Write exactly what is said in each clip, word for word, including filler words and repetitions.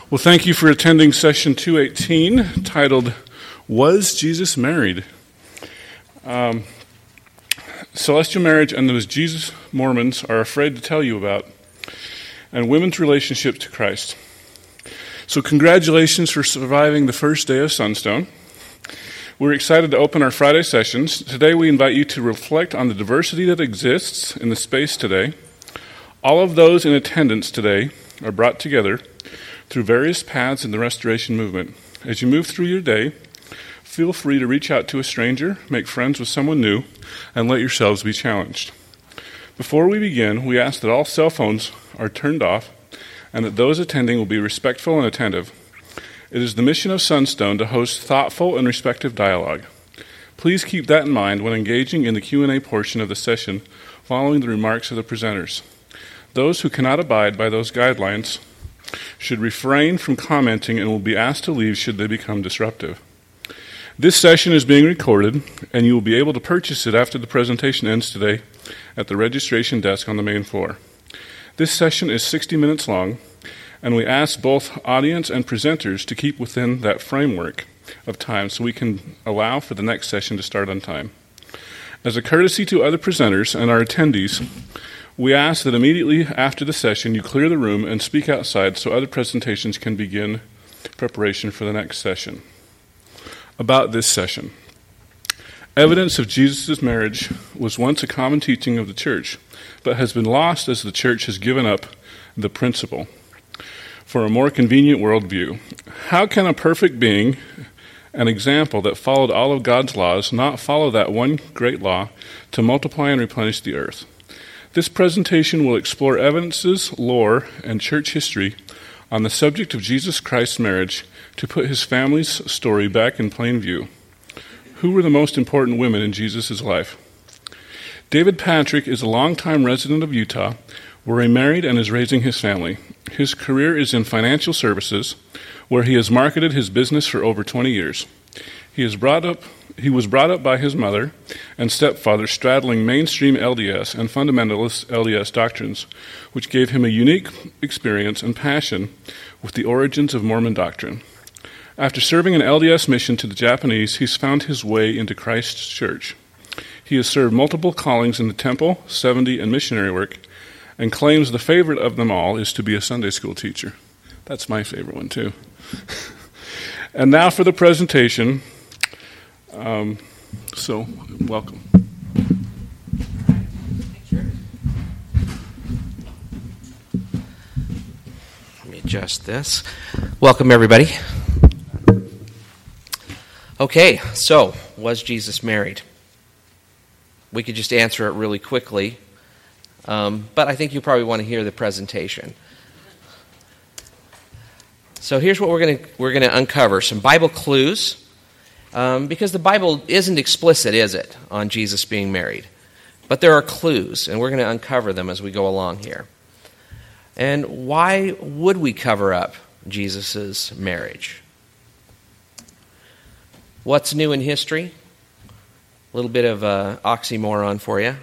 Well, thank you for attending session two eighteen, titled, Was Jesus Married? Um, celestial marriage and those Jesus Mormons are afraid to tell you about, and women's relationship to Christ. So congratulations for surviving the first day of Sunstone. We're excited to open our Friday sessions. Today we invite you to reflect on the diversity that exists in the space today. All of those in attendance today are brought together through various paths in the Restoration movement. As you move through your day, feel free to reach out to a stranger, make friends with someone new, and let yourselves be challenged. Before we begin, we ask that all cell phones are turned off and that those attending will be respectful and attentive. It is the mission of Sunstone to host thoughtful and respectful dialogue. Please keep that in mind when engaging in the Q and A portion of the session following the remarks of the presenters. Those who cannot abide by those guidelines should refrain from commenting and will be asked to leave should they become disruptive. This session is being recorded, and you will be able to purchase it after the presentation ends today at the registration desk on the main floor. This session is sixty minutes long, and we ask both audience and presenters to keep within that framework of time so we can allow for the next session to start on time. As a courtesy to other presenters and our attendees, we ask that immediately after the session you clear the room and speak outside so other presentations can begin preparation for the next session. About this session. Evidence of Jesus' marriage was once a common teaching of the church, but has been lost as the church has given up the principle for a more convenient worldview. How can a perfect being, an example that followed all of God's laws, not follow that one great law to multiply and replenish the earth? This presentation will explore evidences, lore, and church history on the subject of Jesus Christ's marriage to put his family's story back in plain view. Who were the most important women in Jesus' life? David Patrick is a longtime resident of Utah, where he married and is raising his family. His career is in financial services, where he has marketed his business for over twenty years. He is brought up He was brought up by his mother and stepfather straddling mainstream L D S and fundamentalist L D S doctrines, which gave him a unique experience and passion with the origins of Mormon doctrine. After serving an L D S mission to the Japanese, he's found his way into Christ's church. He has served multiple callings in the temple, seventy, and missionary work, and claims the favorite of them all is to be a Sunday school teacher. That's my favorite one, too. And now for the presentation. Um, so, welcome. Let me adjust this. Welcome, everybody. Okay, so, was Jesus married? We could just answer it really quickly, um, but I think you probably want to hear the presentation. So here's what we're going to we're going to uncover: some Bible clues. Um, because the Bible isn't explicit, is it, on Jesus being married? But there are clues, and we're going to uncover them as we go along here. And why would we cover up Jesus' marriage? What's new in history? A little bit of uh, oxymoron for you.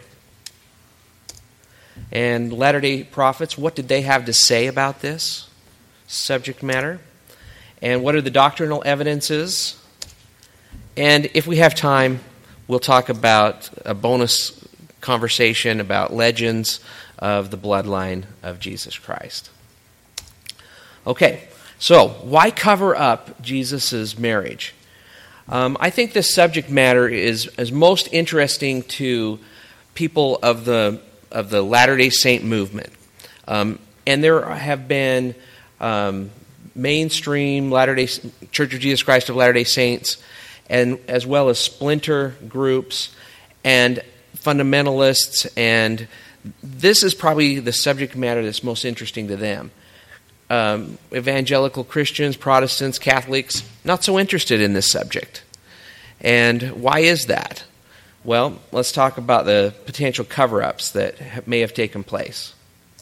And Latter-day Prophets, what did they have to say about this subject matter? And what are the doctrinal evidences? And if we have time, we'll talk about a bonus conversation about legends of the bloodline of Jesus Christ. Okay, so why cover up Jesus' marriage? Um, I think this subject matter is, is most interesting to people of the of the Latter-day Saint movement. Um, and there have been um, mainstream Latter-day Church of Jesus Christ of Latter-day Saints, and as well as splinter groups and fundamentalists, and this is probably the subject matter that's most interesting to them. Um, evangelical Christians, Protestants, Catholics, not so interested in this subject. And why is that? Well, let's talk about the potential cover-ups that may have taken place.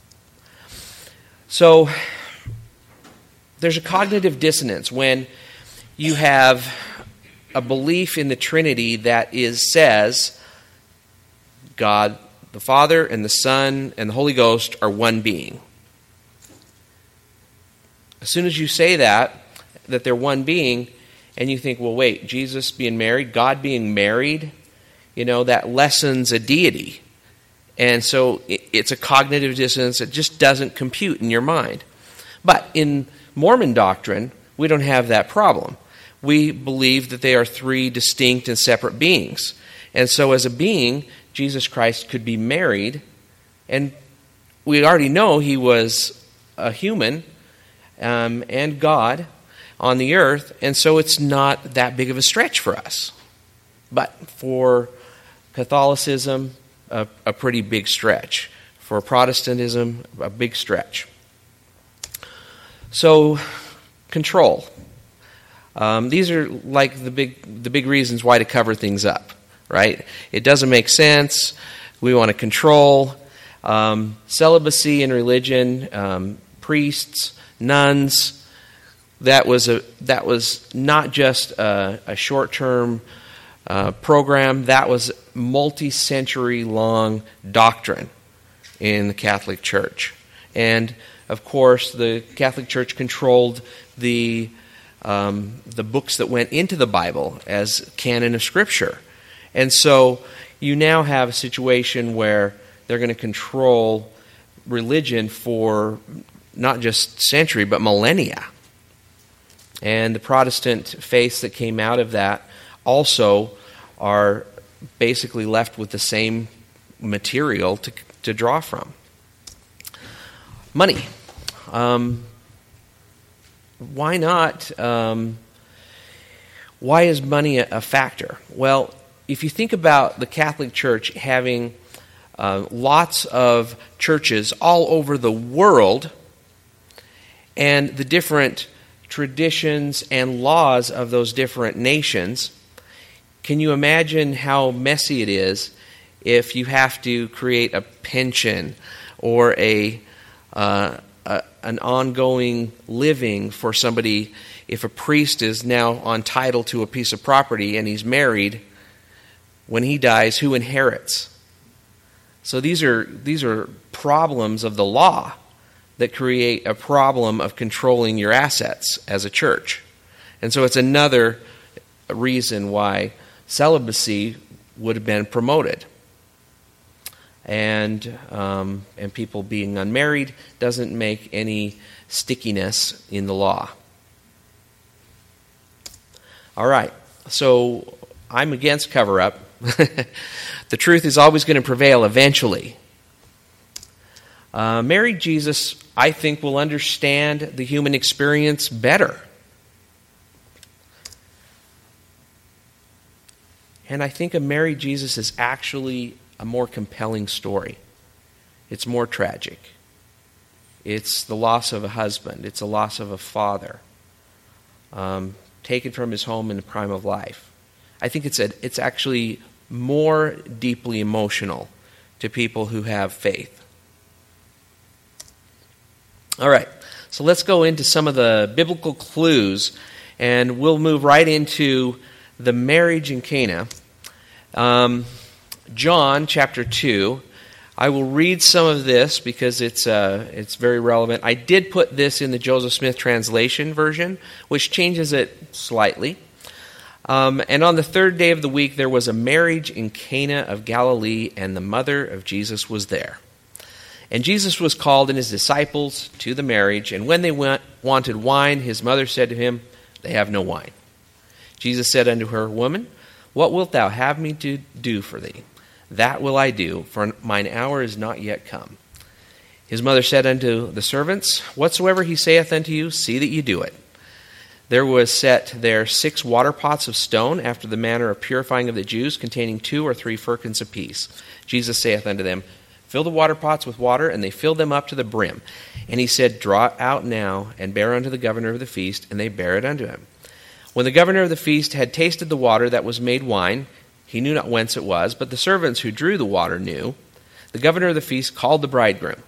So, there's a cognitive dissonance when you have a belief in the Trinity that is says God the Father and the Son and the Holy Ghost are one being. As soon as you say that, that they're one being, and you think, well, wait, Jesus being married, God being married, you know, that lessens a deity. And so it's a cognitive dissonance that just doesn't compute in your mind. But in Mormon doctrine, we don't have that problem. We believe that they are three distinct and separate beings. And so as a being, Jesus Christ could be married, and we already know he was a human um, and God on the earth, and so it's not that big of a stretch for us. But for Catholicism, a, a pretty big stretch. For Protestantism, a big stretch. So, control. Um, these are like the big the big reasons why to cover things up, right? It doesn't make sense. We want to control. Um, celibacy in religion, um, priests, nuns. That was a that was not just a, a short-term uh, program. That was multi-century long doctrine in the Catholic Church, and of course, the Catholic Church controlled the um, the books that went into the Bible as canon of Scripture. And so you now have a situation where they're going to control religion for not just century, but millennia. And the Protestant faiths that came out of that also are basically left with the same material to, to draw from. Money. Um, why not? Um, why is money a, a factor? Well, if you think about the Catholic Church having uh, lots of churches all over the world, and the different traditions and laws of those different nations, can you imagine how messy it is if you have to create a pension or a uh, a, an ongoing living for somebody? If a priest is now on title to a piece of property and he's married, when he dies, who inherits? So these are these are problems of the law that create a problem of controlling your assets as a church. And so it's another reason why celibacy would have been promoted. And um, and people being unmarried doesn't make any stickiness in the law. All right, so I'm against cover-up. The truth is always going to prevail eventually. Uh, married Jesus, I think, will understand the human experience better. And I think a married Jesus is actually a more compelling story. It's more tragic. It's the loss of a husband. It's the loss of a father, um, taken from his home in the prime of life. I think it's a, it's actually more deeply emotional to people who have faith. All right, so let's go into some of the biblical clues, and we'll move right into the marriage in Cana. Um, John chapter two. I will read some of this because it's uh, it's very relevant. I did put this in the Joseph Smith translation version, which changes it slightly. Um, and on the third day of the week, there was a marriage in Cana of Galilee, and the mother of Jesus was there. And Jesus was called and his disciples to the marriage, and when they went, wanted wine, his mother said to him, "They have no wine." Jesus said unto her, "Woman, what wilt thou have me to do for thee? That will I do, for mine hour is not yet come." His mother said unto the servants, "Whatsoever he saith unto you, see that ye do it." There was set there six water pots of stone, after the manner of purifying of the Jews, containing two or three firkins apiece. Jesus saith unto them, "Fill the water pots with water," and they filled them up to the brim. And he said, "Draw it out now, and bear unto the governor of the feast," and they bare it unto him. When the governor of the feast had tasted the water that was made wine, he knew not whence it was, but the servants who drew the water knew. The governor of the feast called the bridegroom,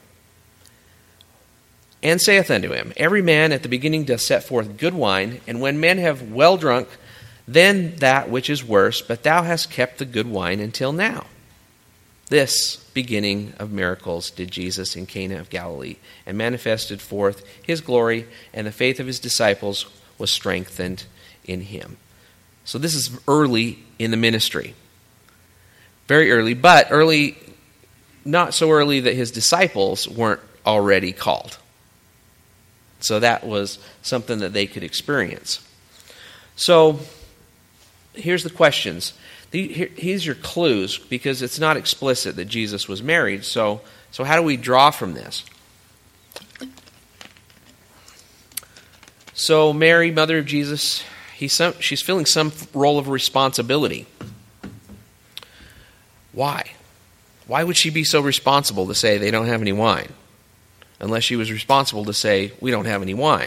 and saith unto him, "Every man at the beginning doth set forth good wine, and when men have well drunk, then that which is worse, but thou hast kept the good wine until now." This beginning of miracles did Jesus in Cana of Galilee, and manifested forth his glory, and the faith of his disciples was strengthened in him. So this is early in the ministry. Very early, but early, not so early that his disciples weren't already called. So that was something that they could experience. So here's the questions. Here's your clues, because it's not explicit that Jesus was married. So, so how do we draw from this? So Mary, mother of Jesus, he's some, she's filling some role of responsibility. Why? Why would she be so responsible to say they don't have any wine? Unless she was responsible to say, we don't have any wine.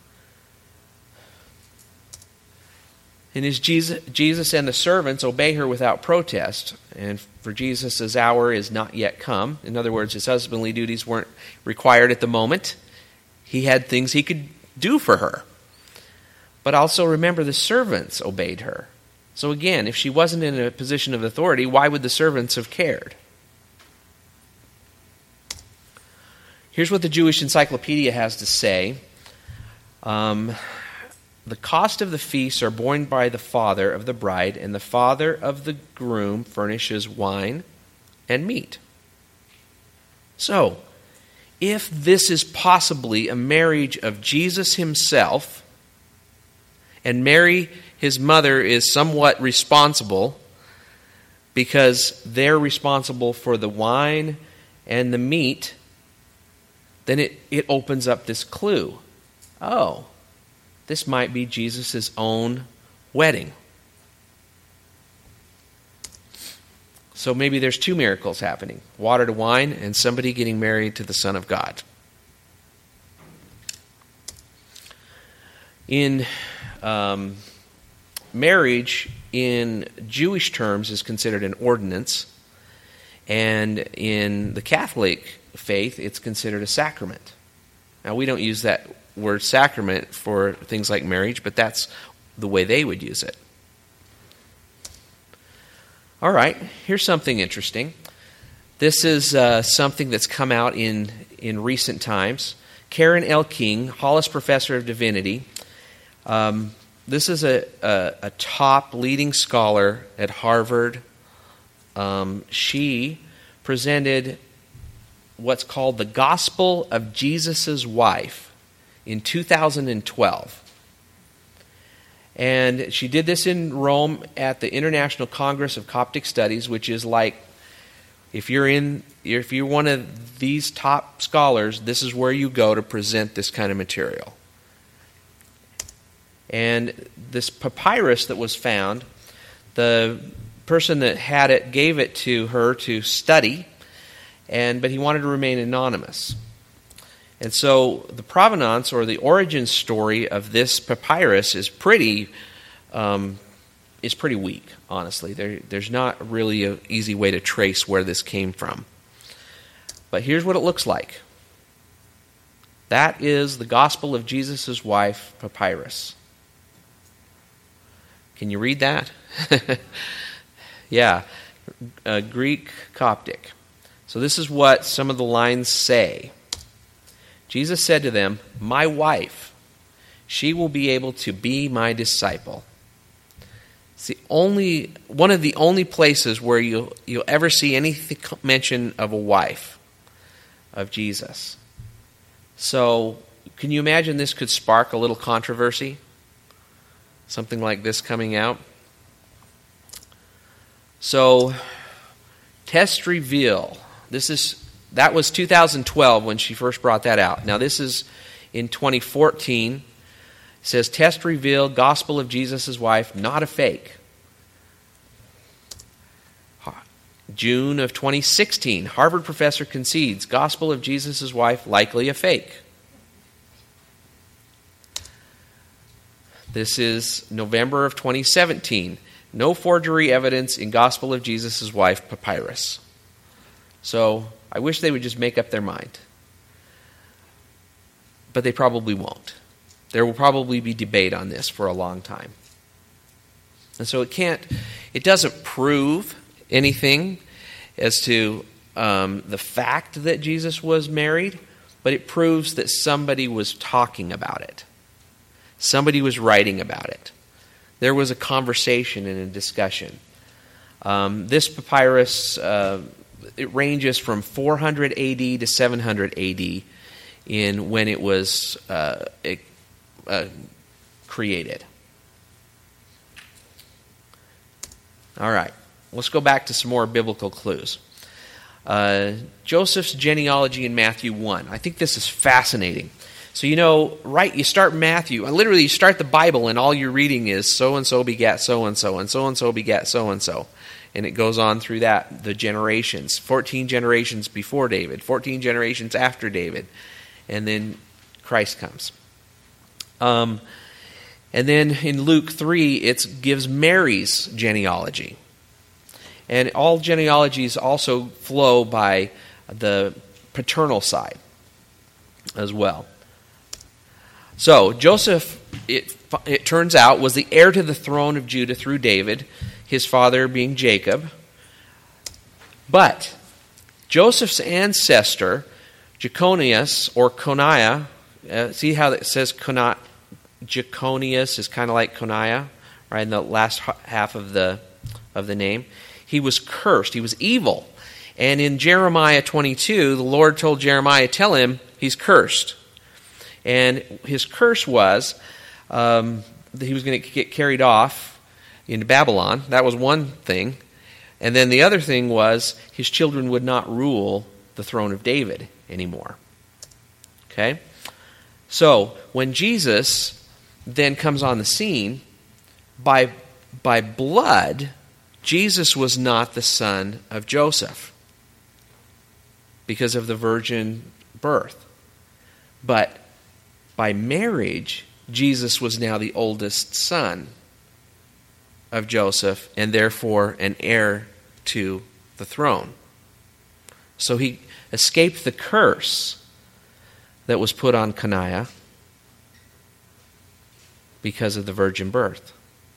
And as Jesus, Jesus and the servants obey her without protest, and for Jesus, his hour is not yet come. In other words, his husbandly duties weren't required at the moment. He had things he could do for her. But also remember, the servants obeyed her. So again, if she wasn't in a position of authority, why would the servants have cared? Here's what the Jewish Encyclopedia has to say. Um... The cost of the feasts are borne by the father of the bride, and the father of the groom furnishes wine and meat. So, if this is possibly a marriage of Jesus himself, and Mary, his mother, is somewhat responsible because they're responsible for the wine and the meat, then it, it opens up this clue. Oh, this might be Jesus' own wedding. So maybe there's two miracles happening. Water to wine and somebody getting married to the Son of God. In um, marriage, in Jewish terms, is considered an ordinance. And in the Catholic faith, it's considered a sacrament. Now, we don't use that word sacrament for things like marriage, but that's the way they would use it. All right, here's something interesting. This is uh, something that's come out in, in recent times. Karen L. King, Hollis Professor of Divinity. Um, this is a, a, a top leading scholar at Harvard. Um, she presented what's called the Gospel of Jesus' Wife in two thousand twelve. And she did this in Rome at the International Congress of Coptic Studies, which is like, if you're in, if you're one of these top scholars, this is where you go to present this kind of material. And this papyrus that was found, the person that had it gave it to her to study, and but he wanted to remain anonymous. And so the provenance, or the origin story of this papyrus, is pretty um, is pretty weak, honestly. There, there's not really an easy way to trace where this came from. But here's what it looks like. That is the Gospel of Jesus' Wife papyrus. Can you read that? Yeah, uh, Greek Coptic. So this is what some of the lines say. Jesus said to them, "My wife, she will be able to be my disciple." It's the only, one of the only places where you'll, you'll ever see any mention of a wife of Jesus. So, can you imagine this could spark a little controversy? Something like this coming out. So, tests reveal. This is that was two thousand twelve when she first brought that out. Now this is in twenty fourteen. It says, "Test reveal Gospel of Jesus' Wife, not a fake." June of twenty sixteen, Harvard professor concedes Gospel of Jesus' Wife likely a fake. This is November of twenty seventeen. No forgery evidence in Gospel of Jesus' Wife papyrus. So I wish they would just make up their mind. But they probably won't. There will probably be debate on this for a long time. And so it can't, it doesn't prove anything. as to um, the fact that Jesus was married, but it proves that somebody was talking about it. Somebody was writing about it. There was a conversation and a discussion. Um, this papyrus, uh, it ranges from four hundred A D to seven hundred A D in when it was uh, it, uh, created. All right, let's go back to some more biblical clues. Uh, Joseph's genealogy in Matthew one. I think this is fascinating. So, you know, right, you start Matthew, literally you start the Bible and all you're reading is so-and-so begat so-and-so, and so-and-so begat so-and-so. And it goes on through that, the generations. fourteen generations before David, fourteen generations after David. And then Christ comes. Um, and then in Luke three, it gives Mary's genealogy. And all genealogies also flow by the paternal side as well. So, Joseph, it, it turns out, was the heir to the throne of Judah through David, his father being Jacob. But Joseph's ancestor, Jeconias, or Coniah, uh, see how it says Coni- Jeconias is kind of like Coniah, right, in the last half of the of the name. He was cursed. He was evil. And in Jeremiah twenty-two, the Lord told Jeremiah, tell him he's cursed. And his curse was um, that he was going to get carried off into Babylon. That was one thing. And then the other thing was his children would not rule the throne of David anymore. Okay? So when Jesus then comes on the scene, by, by blood, Jesus was not the son of Joseph because of the virgin birth. But by marriage, Jesus was now the oldest son of Joseph and therefore an heir to the throne. So he escaped the curse that was put on Coniah because of the virgin birth.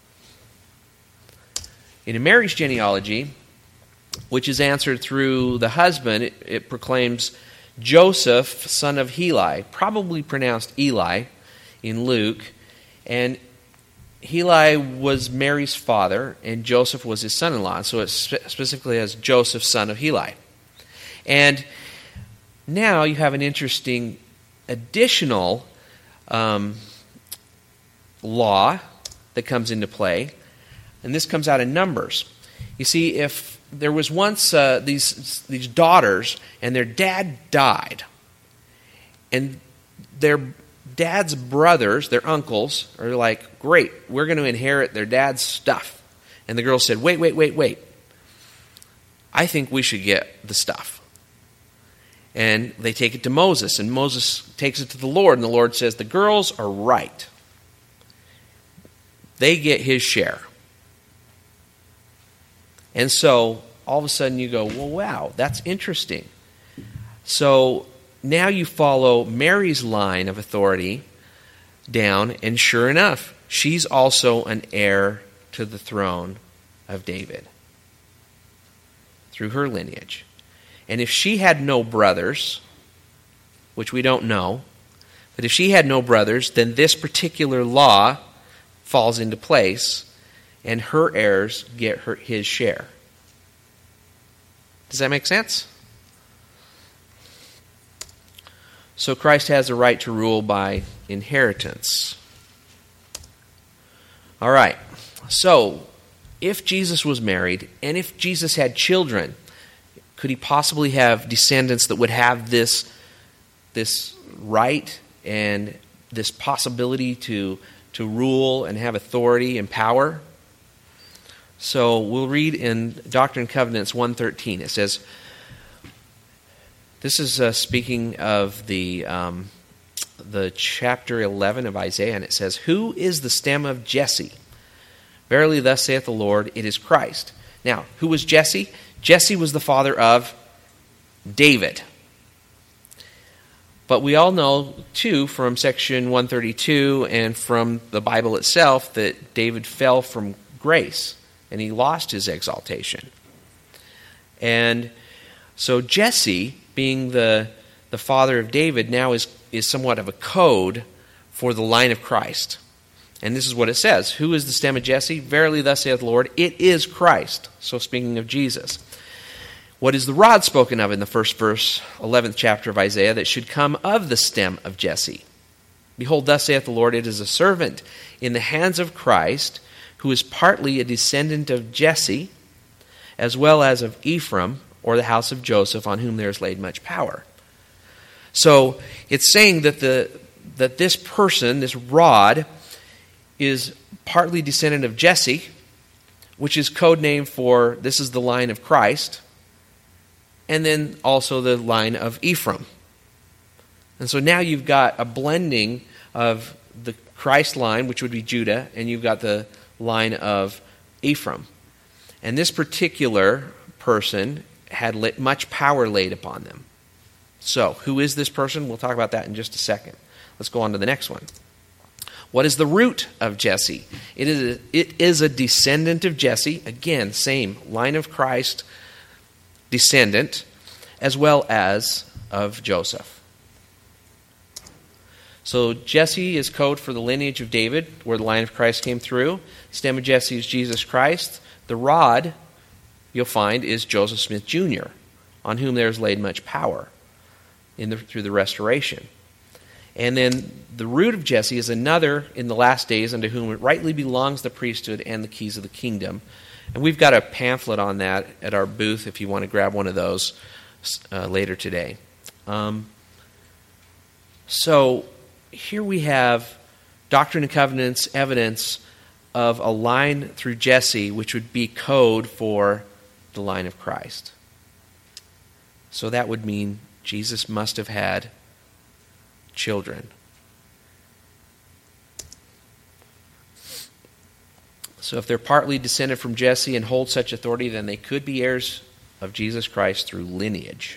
In a Mary's genealogy, which is answered through the husband, it, it proclaims Joseph, son of Heli, probably pronounced Eli in Luke, and Heli was Mary's father, and Joseph was his son-in-law, so it spe- specifically has Joseph, son of Heli. And now you have an interesting additional um, law that comes into play, and this comes out in Numbers. You see, if there was once uh, these these daughters, and their dad died, and their dad's brothers, their uncles, are like, great, we're going to inherit their dad's stuff. And the girl said, wait, wait, wait, wait. I think we should get the stuff. And they take it to Moses, and Moses takes it to the Lord, and the Lord says, the girls are right. They get his share. And so, all of a sudden you go, well, wow, that's interesting. So, now you follow Mary's line of authority down, and sure enough, she's also an heir to the throne of David through her lineage. And if she had no brothers, which we don't know, but if she had no brothers, then this particular law falls into place, and her heirs get her, his share. Does that make sense? So Christ has a right to rule by inheritance. All right. So, if Jesus was married, and if Jesus had children, could he possibly have descendants that would have this, this right and this possibility to, to rule and have authority and power? So we'll read in Doctrine and Covenants one thirteen. It says, this is uh, speaking of the um, the chapter eleven of Isaiah, and it says, who is the stem of Jesse? Verily thus saith the Lord, it is Christ. Now, who was Jesse? Jesse was the father of David. But we all know, too, from section one thirty-two and from the Bible itself, that David fell from grace, and he lost his exaltation. And so Jesse, being the, the father of David, now is, is somewhat of a code for the line of Christ. And this is what it says. Who is the stem of Jesse? Verily thus saith the Lord, it is Christ. So speaking of Jesus. What is the rod spoken of in the first verse, eleventh chapter of Isaiah, that should come of the stem of Jesse? Behold, thus saith the Lord, it is a servant in the hands of Christ, who is partly a descendant of Jesse, as well as of Ephraim, or the house of Joseph, on whom there is laid much power. So it's saying that the that this person, this rod, is partly descendant of Jesse, which is code name for this is the line of Christ, and then also the line of Ephraim. And so now you've got a blending of the Christ line, which would be Judah, and you've got the line of Ephraim. And this particular person had much power laid upon them. So, who is this person? We'll talk about that in just a second. Let's go on to the next one. What is the root of Jesse? It is a, it is a descendant of Jesse. Again, same line of Christ descendant, as well as of Joseph. So Jesse is code for the lineage of David, where the line of Christ came through. Stem of Jesse is Jesus Christ. The rod, you'll find, is Joseph Smith Junior, on whom there is laid much power in the, through the restoration. And then the root of Jesse is another in the last days, unto whom it rightly belongs the priesthood and the keys of the kingdom. And we've got a pamphlet on that at our booth if you want to grab one of those uh, later today. Um, so here we have Doctrine and Covenants evidence of a line through Jesse, which would be code for the line of Christ. So that would mean Jesus must have had children. So if they're partly descended from Jesse and hold such authority, then they could be heirs of Jesus Christ through lineage.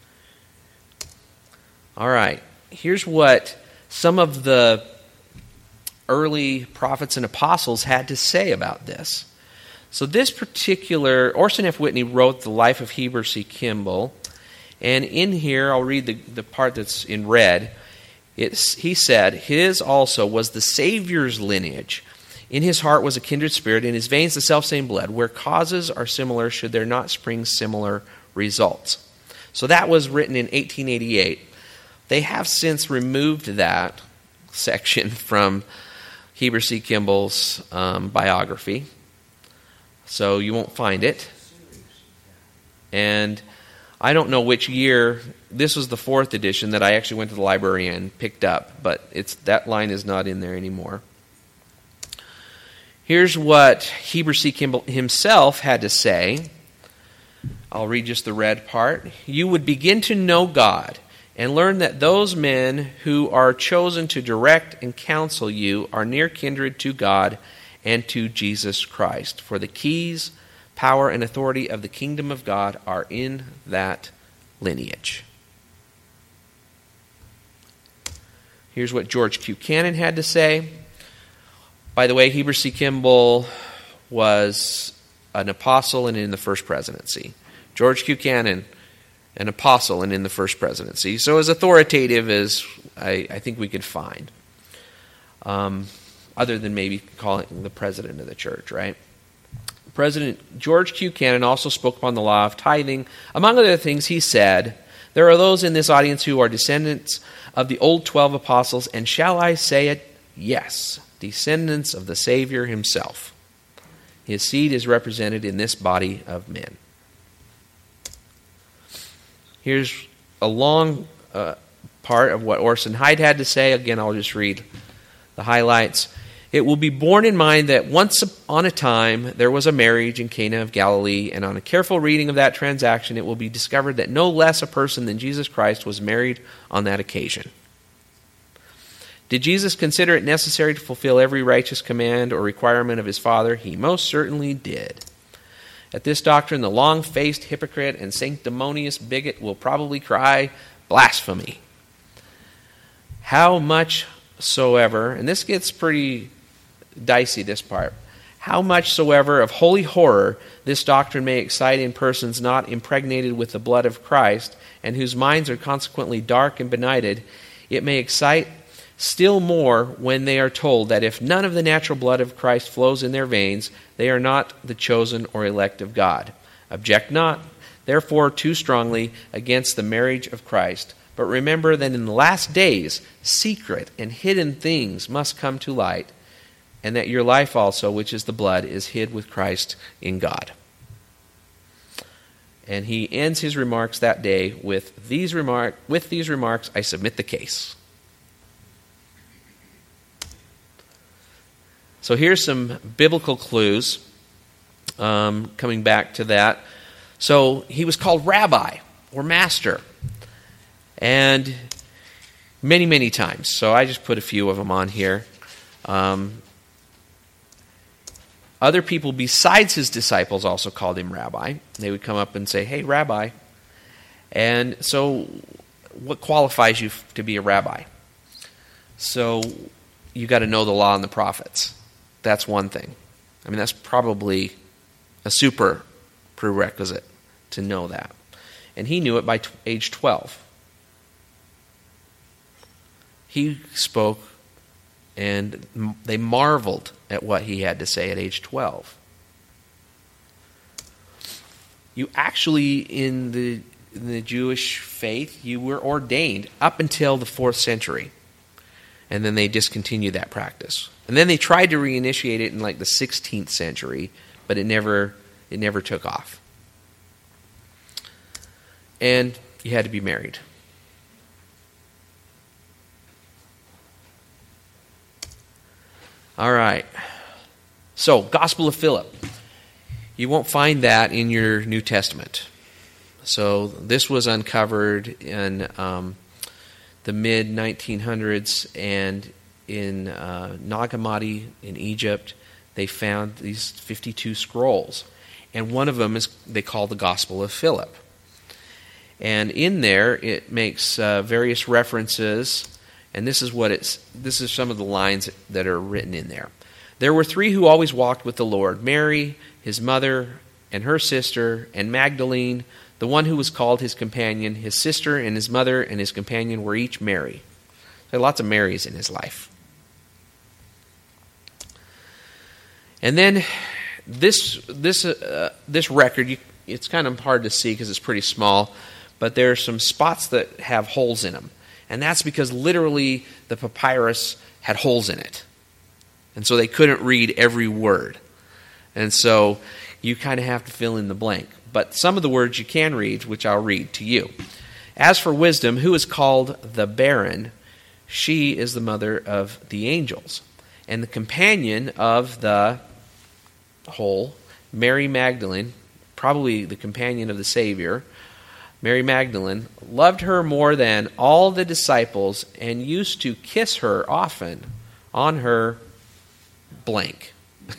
All right, here's what some of the early prophets and apostles had to say about this. So this particular, Orson F. Whitney wrote The Life of Heber C. Kimball, and in here, I'll read the, the part that's in red. It's, he said, his also was the Savior's lineage. In his heart was a kindred spirit, in his veins the selfsame blood. Where causes are similar, should there not spring similar results? So that was written in eighteen eighty-eight. They have since removed that section from Heber C. Kimball's um, biography, so you won't find it. And I don't know which year. This was the fourth edition that I actually went to the library and picked up, but it's that line is not in there anymore. Here's what Heber C. Kimball himself had to say. I'll read just the red part. You would begin to know God and learn that those men who are chosen to direct and counsel you are near kindred to God and to Jesus Christ. For the keys, power, and authority of the kingdom of God are in that lineage. Here's what George Q. Cannon had to say. By the way, Heber C. Kimball was an apostle and in the first presidency. George Q. Cannon, an apostle and in the first presidency. So as authoritative as I, I think we could find. Um, other than maybe calling the president of the church, right? President George Q. Cannon also spoke upon the law of tithing. Among other things, he said, there are those in this audience who are descendants of the old twelve apostles, and shall I say it? Yes, descendants of the Savior himself. His seed is represented in this body of men. Here's a long uh, part of what Orson Hyde had to say. Again, I'll just read the highlights. It will be borne in mind that once upon a time there was a marriage in Cana of Galilee, and on a careful reading of that transaction it will be discovered that no less a person than Jesus Christ was married on that occasion. Did Jesus consider it necessary to fulfill every righteous command or requirement of his Father? He most certainly did. At this doctrine, the long-faced hypocrite and sanctimonious bigot will probably cry, blasphemy. How much soever, and this gets pretty dicey, this part, How much soever of holy horror this doctrine may excite in persons not impregnated with the blood of Christ, and whose minds are consequently dark and benighted, it may excite still more when they are told that if none of the natural blood of Christ flows in their veins, they are not the chosen or elect of God. Object not, therefore, too strongly against the marriage of Christ, but remember that in the last days secret and hidden things must come to light, and that your life also, which is the blood, is hid with Christ in God. And he ends his remarks that day with these remark with these remarks, I submit the case. So here's some biblical clues, um, coming back to that. So he was called rabbi or master, and many, many times. So I just put a few of them on here. Um, Other people besides his disciples also called him rabbi. They would come up and say, hey, rabbi. And so what qualifies you to be a rabbi? So you got to know the law and the prophets. That's one thing. I mean, that's probably a super prerequisite to know that. And he knew it by t- age twelve. He spoke, and they marveled at what he had to say at age twelve. You actually, in the, in the Jewish faith, you were ordained up until the fourth century. And then they discontinued that practice. And then they tried to reinitiate it in like the sixteenth century, but it never it never took off. And you had to be married. All right. So, Gospel of Philip. You won't find that in your New Testament. So, this was uncovered in um, the mid nineteen hundreds, and in uh, Nag Hammadi in Egypt, they found these fifty-two scrolls. And one of them is they call the Gospel of Philip. And in there, it makes uh, various references. And this is what it's. This is some of the lines that are written in there. There were three who always walked with the Lord: Mary, his mother, and her sister, and Magdalene, the one who was called his companion. His sister and his mother and his companion were each Mary. There are lots of Marys in his life. And then this this uh, this record, you, it's kind of hard to see because it's pretty small, but there are some spots that have holes in them. And that's because literally the papyrus had holes in it. And so they couldn't read every word. And so you kind of have to fill in the blank. But some of the words you can read, which I'll read to you. As for wisdom, who is called the barren, she is the mother of the angels. And the companion of the whole, Mary Magdalene, probably the companion of the Savior, Mary Magdalene, loved her more than all the disciples and used to kiss her often on her blank.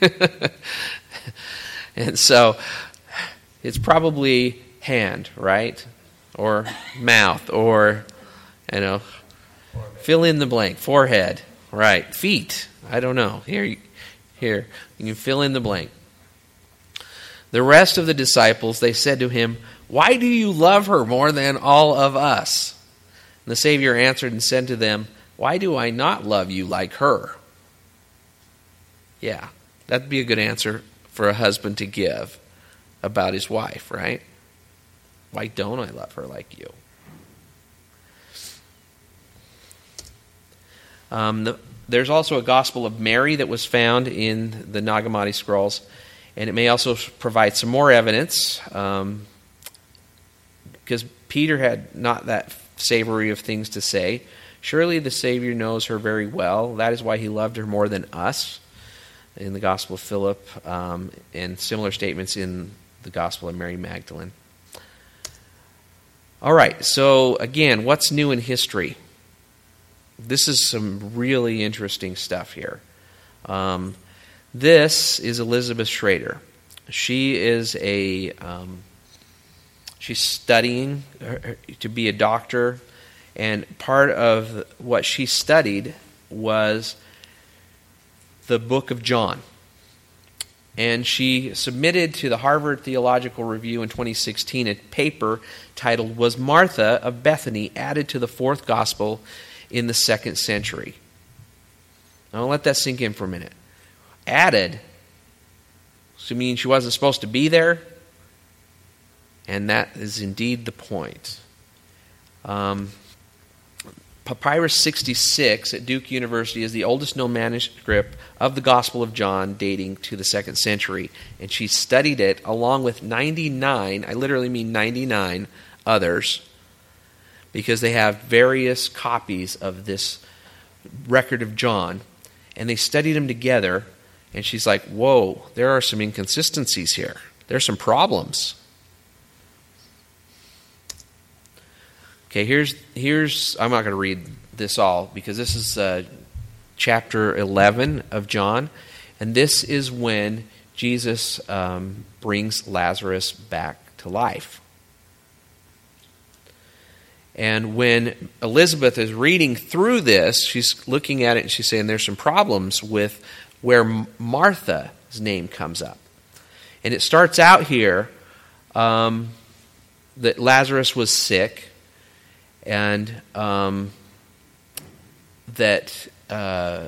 And so it's probably hand, right? Or mouth, or, you know, fill in the blank. Forehead, right? Feet, I don't know. Here, here, you can fill in the blank. The rest of the disciples, they said to him, "Why do you love her more than all of us?" And the Savior answered and said to them, "Why do I not love you like her?" Yeah, that'd be a good answer for a husband to give about his wife, right? Why don't I love her like you? Um, the, there's also a Gospel of Mary that was found in the Nag Hammadi scrolls, and it may also provide some more evidence, um, because Peter had not that savory of things to say. Surely the Savior knows her very well. That is why he loved her more than us, in the Gospel of Philip, um, and similar statements in the Gospel of Mary Magdalene. All right, so again, what's new in history? This is some really interesting stuff here. Um, this is Elizabeth Schrader. She is a um, she's studying to be a doctor, and part of what she studied was the book of John. And she submitted to the Harvard Theological Review in twenty sixteen a paper titled, "Was Martha of Bethany added to the fourth gospel in the second century?" Now, I'll let that sink in for a minute. Added, so it means she wasn't supposed to be there, and that is indeed the point. Um, Papyrus sixty-six at Duke University is the oldest known manuscript of the Gospel of John, dating to the second century. And she studied it along with ninety-nine, I literally mean ninety-nine, others, because they have various copies of this record of John. And they studied them together, and she's like, whoa, there are some inconsistencies here. There's some problems. Okay, here's, here's I'm not going to read this all, because this is uh, chapter eleven of John, and this is when Jesus um, brings Lazarus back to life. And when Elizabeth is reading through this, she's looking at it and she's saying there's some problems with where Martha's name comes up. And it starts out here um, that Lazarus was sick, and um, that uh,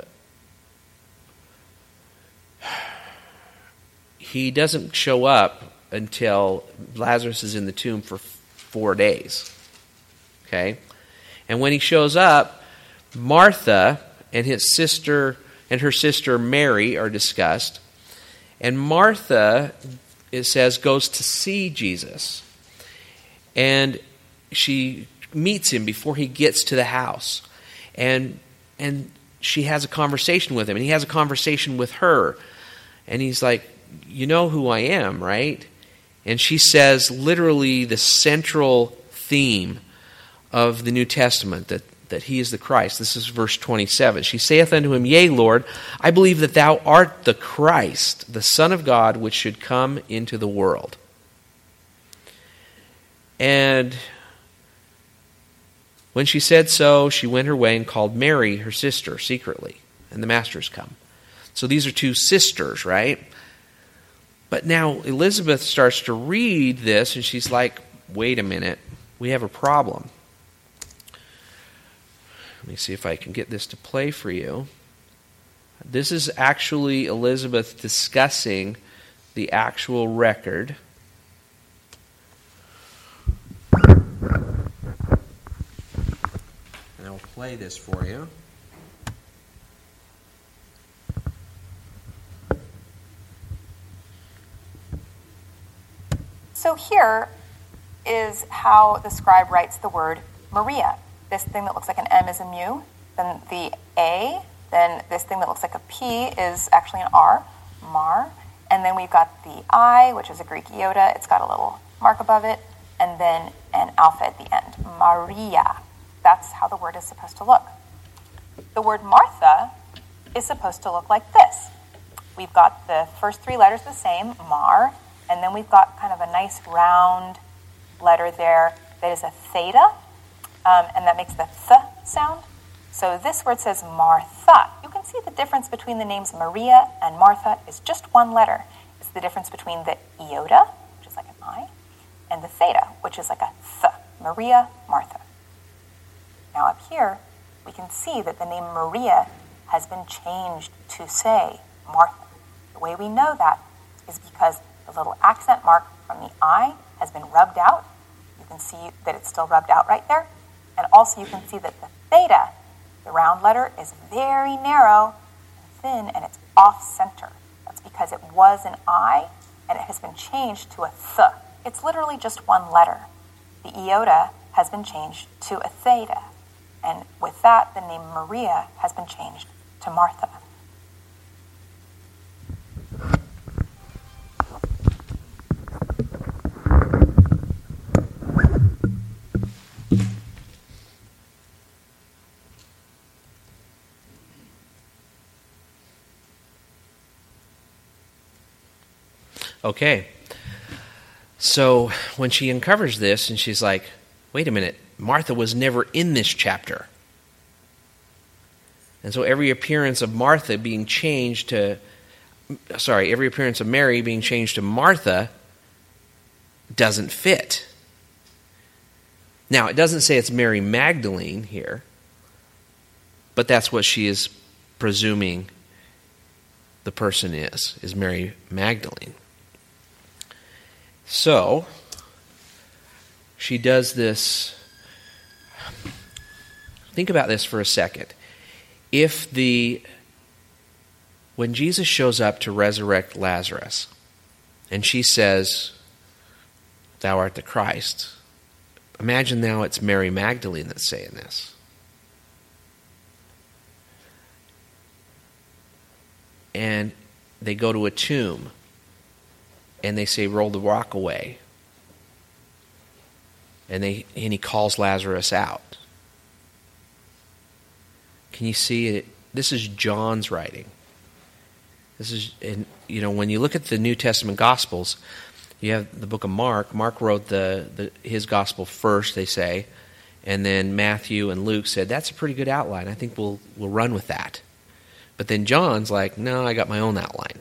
he doesn't show up until Lazarus is in the tomb for four days. Okay? And when he shows up, Martha and his sister and her sister Mary are discussed. And Martha, it says, goes to see Jesus. And she meets him before he gets to the house. And and she has a conversation with him. And he has a conversation with her. And he's like, you know who I am, right? And she says literally the central theme of the New Testament, that, that he is the Christ. This is verse twenty-seven. She saith unto him, Yea, Lord, I believe that thou art the Christ, the Son of God, which should come into the world. And when she said so, she went her way and called Mary, her sister, secretly. And the master's come. So these are two sisters, right? But now Elizabeth starts to read this, and she's like, wait a minute, we have a problem. Let me see if I can get this to play for you. This is actually Elizabeth discussing the actual record. And I'll play this for you. So here is how the scribe writes the word Maria. This thing that looks like an M is a mu, then the A, then this thing that looks like a P is actually an R, Mar, and then we've got the I, which is a Greek iota, it's got a little mark above it, and then an alpha at the end, Maria. That's how the word is supposed to look. The word Martha is supposed to look like this. We've got the first three letters the same, Mar, and then we've got kind of a nice round letter there that is a theta, um, and that makes the th sound. So this word says Martha. You can see the difference between the names Maria and Martha is just one letter. It's the difference between the iota, which is like an I, and the theta, which is like a th. Maria, Martha. Now up here, we can see that the name Maria has been changed to say Martha. The way we know that is because the little accent mark from the I has been rubbed out. You can see that it's still rubbed out right there. And also you can see that the theta, the round letter, is very narrow and thin, and it's off-center. That's because it was an I, and it has been changed to a th. It's literally just one letter. The iota has been changed to a theta. And with that, the name Maria has been changed to Martha. Okay, so when she uncovers this and she's like, wait a minute, Martha was never in this chapter. And so every appearance of Martha being changed to sorry, every appearance of Mary being changed to Martha doesn't fit. Now, it doesn't say it's Mary Magdalene here, but that's what she is presuming the person is, is Mary Magdalene. So, she does this. Think about this for a second. If the, when Jesus shows up to resurrect Lazarus, and she says, "Thou art the Christ," imagine now it's Mary Magdalene that's saying this. And they go to a tomb, and they say, "Roll the rock away." And they and he calls Lazarus out. Can you see it? This is John's writing. This is, and you know, when you look at the New Testament Gospels, you have the book of Mark. Mark wrote the, the his gospel first, they say, and then Matthew and Luke said, "That's a pretty good outline. I think we'll we'll run with that." But then John's like, "No, I got my own outline."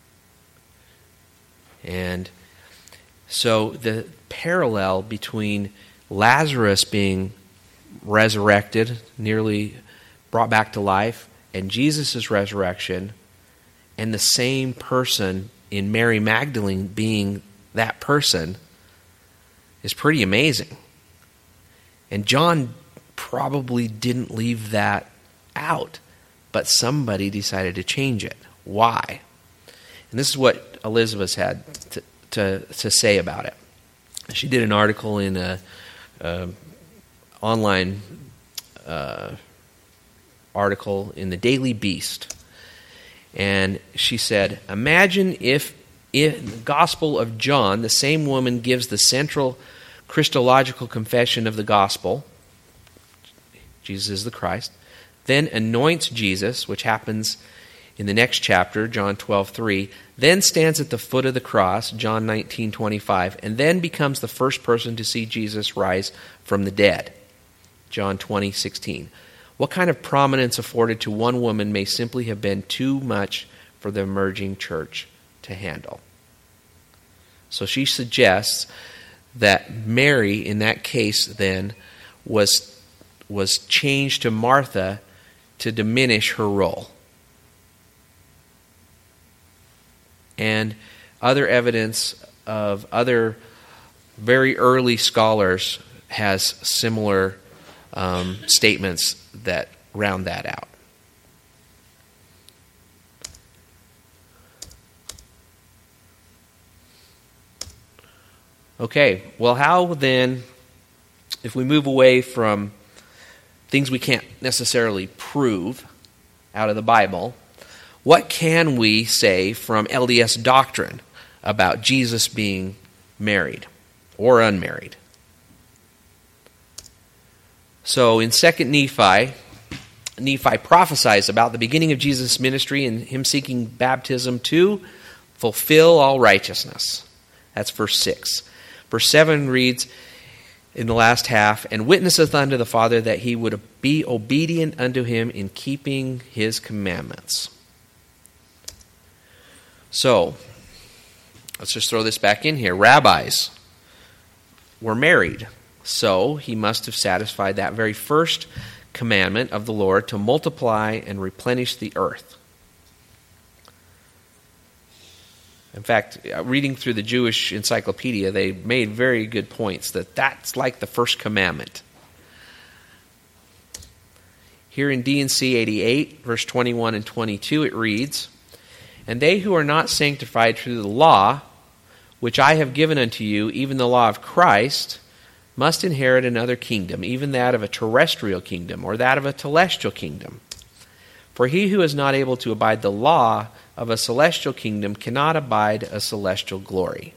And so the parallel between Lazarus being resurrected, nearly brought back to life, and Jesus' resurrection, and the same person in Mary Magdalene being that person, is pretty amazing. And John probably didn't leave that out, but somebody decided to change it. Why? And this is what Elizabeth had to, to, to say about it. She did an article in a, a online uh, article in the Daily Beast, and she said, "Imagine if in the Gospel of John, the same woman gives the central Christological confession of the Gospel, Jesus is the Christ, then anoints Jesus," which happens in the next chapter, John twelve three, then stands at the foot of the cross, John nineteen twenty-five, and then becomes the first person to see Jesus rise from the dead, John twenty sixteen. What kind of prominence afforded to one woman may simply have been too much for the emerging church to handle. So she suggests that Mary, in that case then, was, was changed to Martha to diminish her role. And other evidence of other very early scholars has similar um, statements that round that out. Okay, well, how then, if we move away from things we can't necessarily prove out of the Bible, what can we say from L D S doctrine about Jesus being married or unmarried? So in Second Nephi, Nephi prophesies about the beginning of Jesus' ministry and him seeking baptism to fulfill all righteousness. That's verse six. Verse seven reads in the last half, "And witnesseth unto the Father that he would be obedient unto him in keeping his commandments." So, let's just throw this back in here. Rabbis were married, so he must have satisfied that very first commandment of the Lord to multiply and replenish the earth. In fact, reading through the Jewish encyclopedia, they made very good points that that's like the first commandment. Here in D and C eighty-eight, verse twenty-one and twenty-two, it reads, "And they who are not sanctified through the law, which I have given unto you, even the law of Christ, must inherit another kingdom, even that of a terrestrial kingdom, or that of a celestial kingdom. For he who is not able to abide the law of a celestial kingdom cannot abide a celestial glory."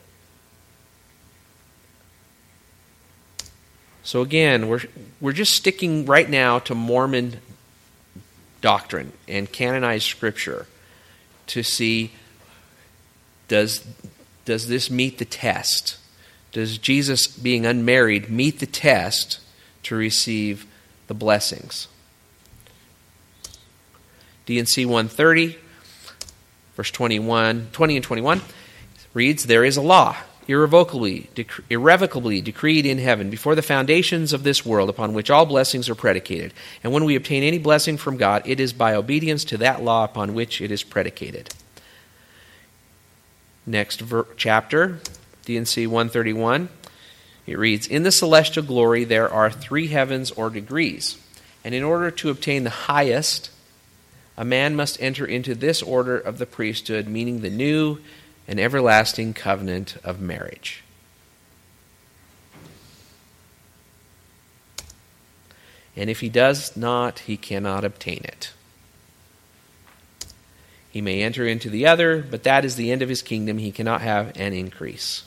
So again, we're we're just sticking right now to Mormon doctrine and canonized scripture to see, does does this meet the test? Does Jesus being unmarried meet the test to receive the blessings? D and C one thirty, Verse twenty-one, twenty and twenty-one reads, "There is a law, irrevocably, dec- irrevocably decreed in heaven before the foundations of this world, upon which all blessings are predicated. And when we obtain any blessing from God, it is by obedience to that law upon which it is predicated." Next ver- chapter, D and C one thirty-one, it reads, "In the celestial glory there are three heavens or degrees, and in order to obtain the highest, a man must enter into this order of the priesthood, meaning the new and everlasting covenant of marriage." And if he does not, he cannot obtain it. He may enter into the other, but that is the end of his kingdom. He cannot have an increase.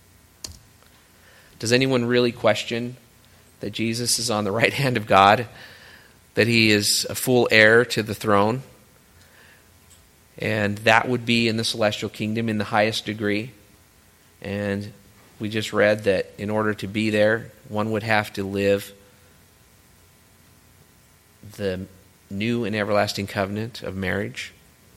Does anyone really question that Jesus is on the right hand of God, that he is a full heir to the throne? And that would be in the celestial kingdom in the highest degree. And we just read that in order to be there, one would have to live the new and everlasting covenant of marriage.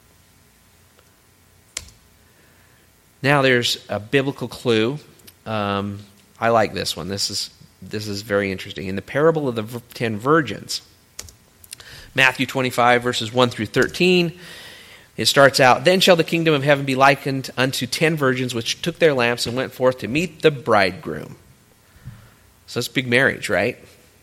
Now there's a biblical clue. Um, I like this one. This is this is very interesting. In the parable of the ten virgins, Matthew twenty-five, verses one through thirteen, it starts out, "Then shall the kingdom of heaven be likened unto ten virgins which took their lamps and went forth to meet the bridegroom." So it's big marriage, right?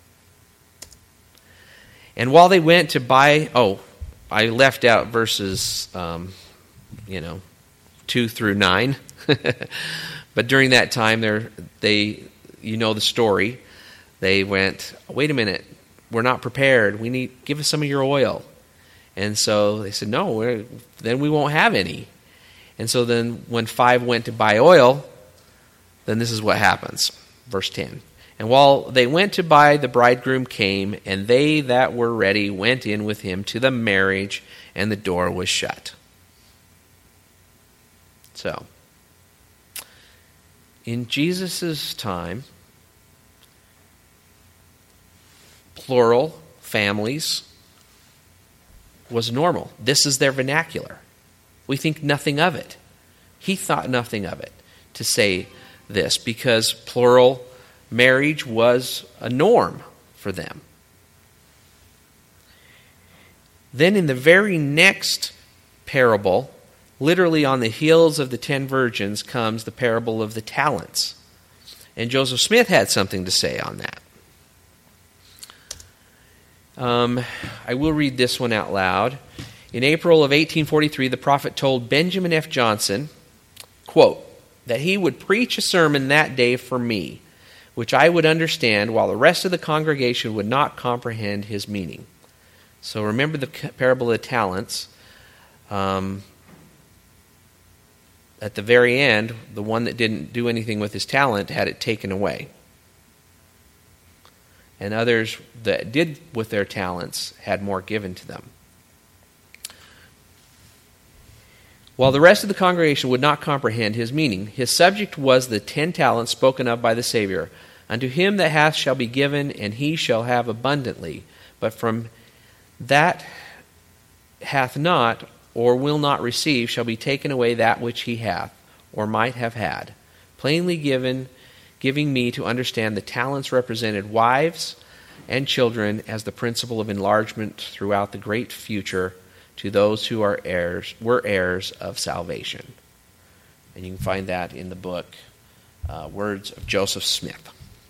"And while they went to buy..." Oh, I left out verses, um, you know, two through nine. But during that time, they, you know the story. They went, "Wait a minute, we're not prepared. We need, give us some of your oil." And so they said, "No, we're, then we won't have any." And so then when five went to buy oil, then this is what happens. Verse ten. "And while they went to buy, the bridegroom came, and they that were ready went in with him to the marriage, and the door was shut." So, in Jesus' time, plural families was normal. This is their vernacular. We think nothing of it. He thought nothing of it to say this because plural marriage was a norm for them. Then in the very next parable, literally on the heels of the ten virgins, comes the parable of the talents. And Joseph Smith had something to say on that. Um, I will read this one out loud. In April of eighteen forty-three, the prophet told Benjamin F. Johnson, quote, that he would preach a sermon that day for me, which I would understand while the rest of the congregation would not comprehend his meaning. So remember the parable of the talents. Um, at the very end, the one that didn't do anything with his talent had it taken away. And others that did with their talents had more given to them. While the rest of the congregation would not comprehend his meaning, his subject was the ten talents spoken of by the Savior. Unto him that hath shall be given, and he shall have abundantly. But from that hath not, or will not receive, shall be taken away that which he hath, or might have had. Plainly given, giving me to understand the talents represented wives and children as the principle of enlargement throughout the great future to those who are heirs, were heirs of salvation. And you can find that in the book, uh, Words of Joseph Smith.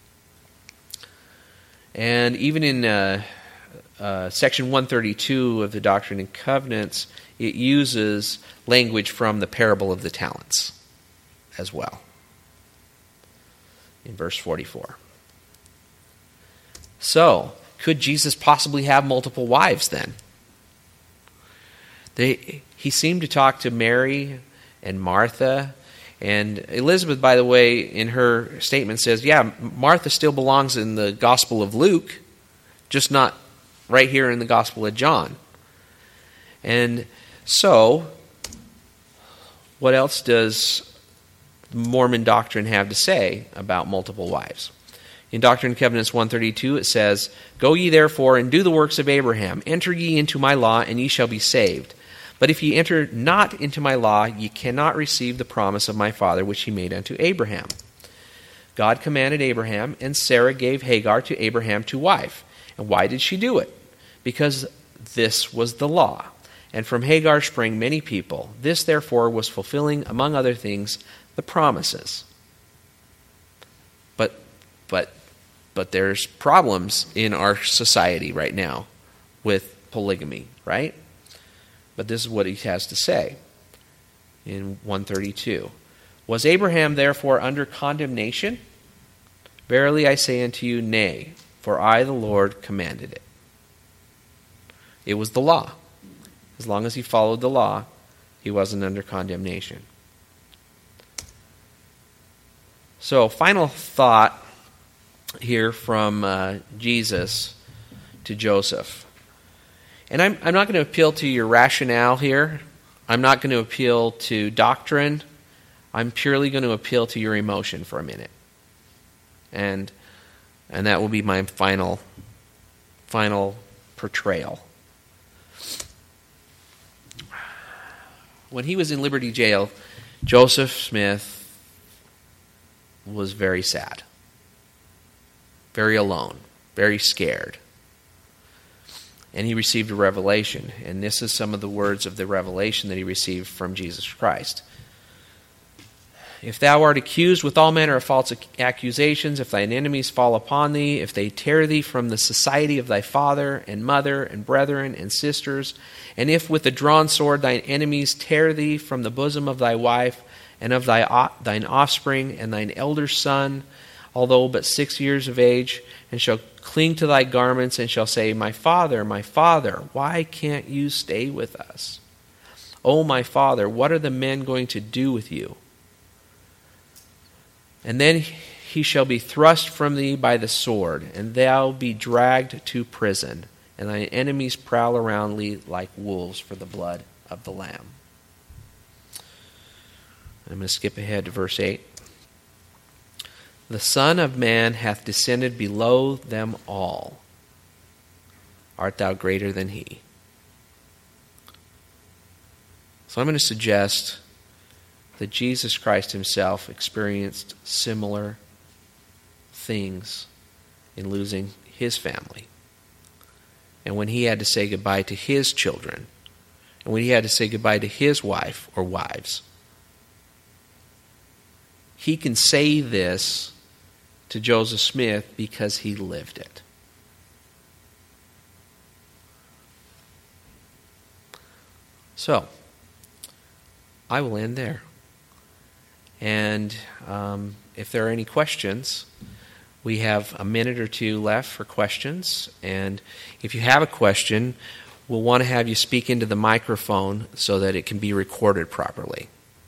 And even in uh, uh, section one thirty-two of the Doctrine and Covenants, it uses language from the parable of the talents as well, in verse forty-four. So, could Jesus possibly have multiple wives then? They, he seemed to talk to Mary and Martha. And Elizabeth, by the way, in her statement says, yeah, Martha still belongs in the Gospel of Luke, just not right here in the Gospel of John. And so, what else does Mormon doctrine have to say about multiple wives? In Doctrine and Covenants one thirty-two, it says, Go ye therefore and do the works of Abraham. Enter ye into my law, and ye shall be saved. But if ye enter not into my law, ye cannot receive the promise of my Father which he made unto Abraham. God commanded Abraham, and Sarah gave Hagar to Abraham to wife. And why did she do it? Because this was the law. And from Hagar sprang many people. This therefore was fulfilling, among other things, the promises. But, but, but there's problems in our society right now with polygamy, right? But this is what he has to say in one thirty-two. Was Abraham therefore under condemnation? Verily I say unto you, nay, for I the Lord commanded it. It was the law. As long as he followed the law, he wasn't under condemnation. So, final thought here from uh, Jesus to Joseph. And I'm, I'm not going to appeal to your rationale here. I'm not going to appeal to doctrine. I'm purely going to appeal to your emotion for a minute. And and that will be my final final portrayal. When he was in Liberty Jail, Joseph Smith was very sad, very alone, very scared. And he received a revelation. And this is some of the words of the revelation that he received from Jesus Christ. If thou art accused with all manner of false accusations, if thine enemies fall upon thee, if they tear thee from the society of thy father and mother and brethren and sisters, and if with a drawn sword thine enemies tear thee from the bosom of thy wife and of thy thine offspring and thine elder son, although but six years of age, and shall cling to thy garments and shall say, My father, my father, why can't you stay with us? O my father, what are the men going to do with you? And then he shall be thrust from thee by the sword, and thou be dragged to prison, and thine enemies prowl around thee like wolves for the blood of the Lamb. I'm going to skip ahead to verse eight. The Son of Man hath descended below them all. Art thou greater than he? So I'm going to suggest that Jesus Christ himself experienced similar things in losing his family. And when he had to say goodbye to his children, and when he had to say goodbye to his wife or wives, he can say this to Joseph Smith because he lived it. So, I will end there. And um, if there are any questions, we have a minute or two left for questions. And if you have a question, we'll want to have you speak into the microphone so that it can be recorded properly.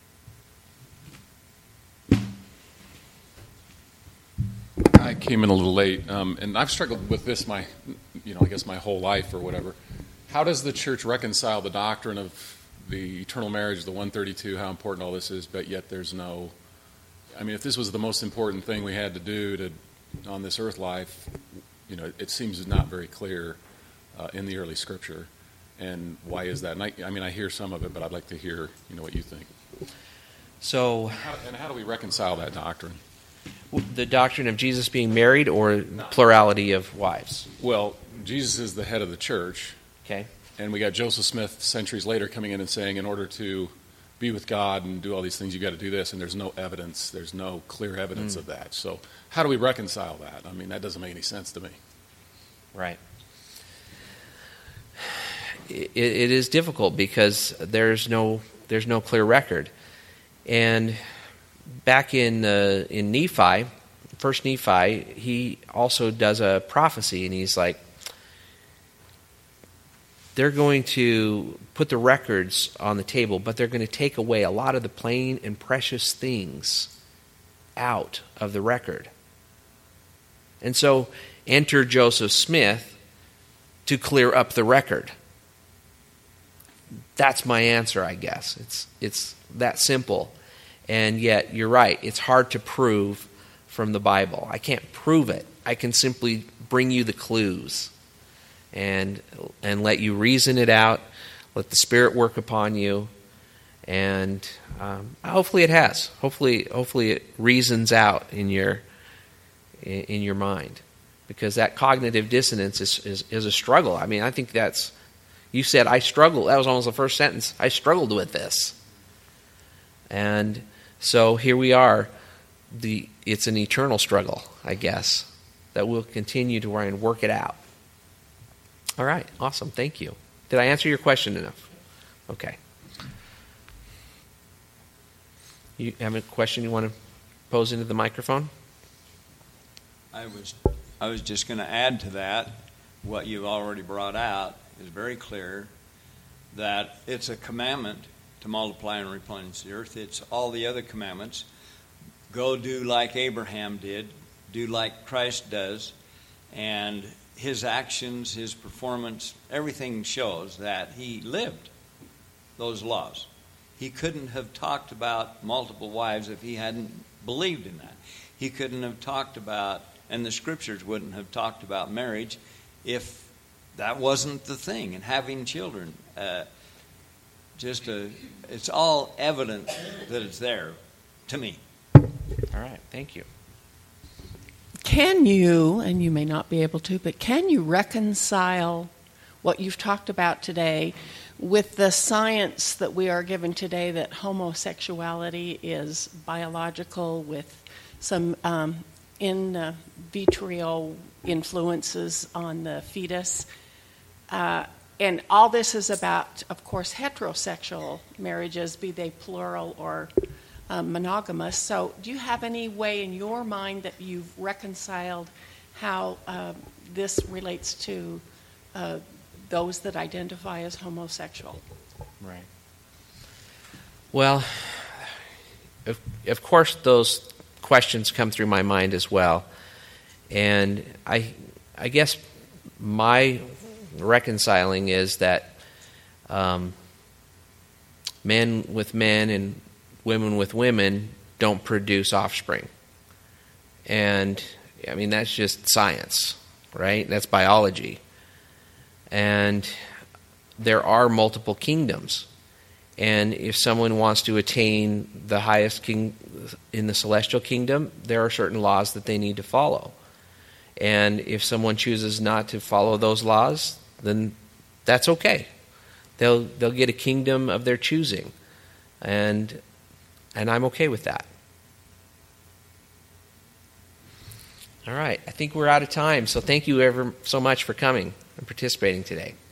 I came in a little late, um, and I've struggled with this my, you know, I guess my whole life or whatever. How does the church reconcile the doctrine of the eternal marriage, the one thirty-two, how important all this is, but yet there's no, I mean, if this was the most important thing we had to do to on this earth life, you know, it seems not very clear uh, in the early Scripture. And why is that? And I, I mean, I hear some of it, but I'd like to hear, you know, what you think. So, how, and how do we reconcile that doctrine? The doctrine of Jesus being married or plurality of wives? Well, Jesus is the head of the church. Okay. And we got Joseph Smith centuries later coming in and saying, in order to be with God and do all these things, you got to do this. And there's no evidence. There's no clear evidence mm. of that. So how do we reconcile that? I mean, that doesn't make any sense to me. Right. It, it is difficult because there's no there's no clear record. And back in uh, in Nephi, First Nephi, he also does a prophecy, and he's like, they're going to put the records on the table, but they're going to take away a lot of the plain and precious things out of the record. And so enter Joseph Smith to clear up the record. That's my answer, I guess. It's it's that simple. And yet, you're right, it's hard to prove from the Bible. I can't prove it. I can simply bring you the clues and and let you reason it out, let the Spirit work upon you, and um, hopefully it has. Hopefully, hopefully it reasons out in your in, in your mind, because that cognitive dissonance is, is is a struggle. I mean, I think that's, you said I struggle. That was almost the first sentence. I struggled with this, and so here we are. The it's an eternal struggle, I guess, that we'll continue to try and work it out. All right, awesome. Thank you. Did I answer your question enough? Okay. You have a question you want to pose into the microphone? I was I was just going to add to that. What you've already brought out is very clear, that it's a commandment to multiply and replenish the earth. It's all the other commandments. Go do like Abraham did, do like Christ does, and his actions, his performance, everything shows that he lived those laws. He couldn't have talked about multiple wives if he hadn't believed in that. He couldn't have talked about, and the scriptures wouldn't have talked about marriage if that wasn't the thing, and having children. Uh, just a, it's all evident that it's there to me. All right, thank you. Can you, and you may not be able to, but can you reconcile what you've talked about today with the science that we are given today that homosexuality is biological, with some um, in uh, vitro influences on the fetus? Uh, and all this is about, of course, heterosexual marriages, be they plural or Um, monogamous. So do you have any way in your mind that you've reconciled how uh, this relates to uh, those that identify as homosexual? Right. Well, of, of course those questions come through my mind as well. And I, I guess my reconciling is that um, men with men and women with women don't produce offspring. And, I mean, that's just science, right? That's biology. And there are multiple kingdoms. And if someone wants to attain the highest king in the celestial kingdom, there are certain laws that they need to follow. And if someone chooses not to follow those laws, then that's okay. They'll they'll get a kingdom of their choosing. And And I'm okay with that. All right. I think we're out of time. So thank you ever so much for coming and participating today.